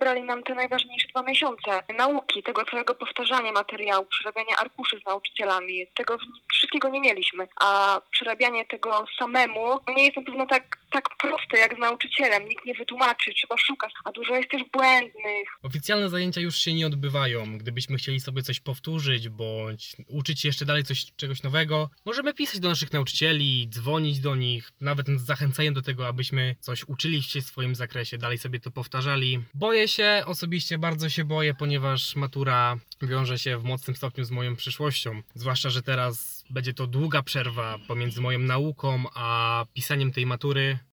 zabrali nam te najważniejsze 2 miesiące nauki, tego całego powtarzania materiału, przerabiania arkuszy z nauczycielami. Tego wszystkiego nie mieliśmy, a przerabianie tego samemu nie jest na pewno tak proste jak z nauczycielem. Nikt nie wytłumaczy, trzeba szukać, a dużo jest też błędnych. Oficjalne zajęcia już się nie odbywają. Gdybyśmy chcieli sobie coś powtórzyć, bądź uczyć się jeszcze dalej czegoś nowego, możemy pisać do naszych nauczycieli, dzwonić do nich, nawet zachęcają do tego, abyśmy coś uczyli się w swoim zakresie, dalej sobie to powtarzali. Boję się, osobiście bardzo się boję, ponieważ matura wiąże się w mocnym stopniu z moją przyszłością. Zwłaszcza, że teraz będzie to długa przerwa pomiędzy moją nauką a pisaniem tej matury.